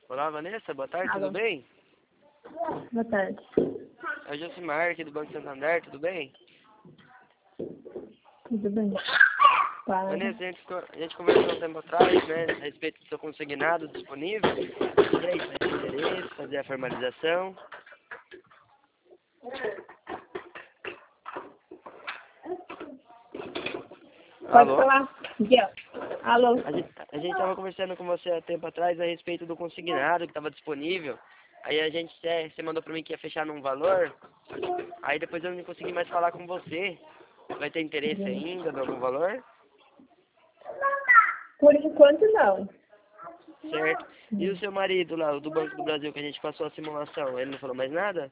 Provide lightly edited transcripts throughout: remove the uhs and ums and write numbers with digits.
Olá, Vanessa, boa tarde, tudo Alô. bem? Boa tarde. É o Josimar aqui do Banco Santander, tudo bem? Tudo bem? Para. Vanessa, a gente conversou um tempo atrás, né, a respeito do seu consignado disponível. E aí, você tem interesse, fazer a formalização? Pode Alô? falar? Miguel. Alô. A gente estava conversando com você há tempo atrás a respeito do consignado que estava disponível. Aí você mandou para mim que ia fechar num valor. Aí depois eu não consegui mais falar com você. Vai ter interesse ainda em algum valor? Por enquanto, não. Certo. E o seu marido lá, o do Banco do Brasil, que a gente passou a simulação, ele não falou mais nada?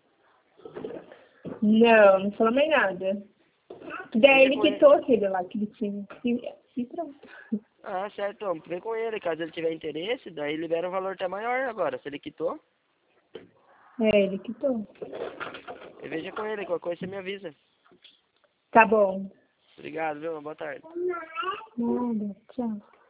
Não, não falou mais nada. Daí Veja ele com ele. quitou aquele lá que ele tinha. E pronto. Ah, certo, vamos ver com ele. Caso ele tiver interesse, daí libera um valor até maior agora. Se ele quitou, É, ele quitou. eu veja com ele, qualquer coisa você me avisa. Tá bom. Obrigado, viu? Boa tarde. Nada. Tchau.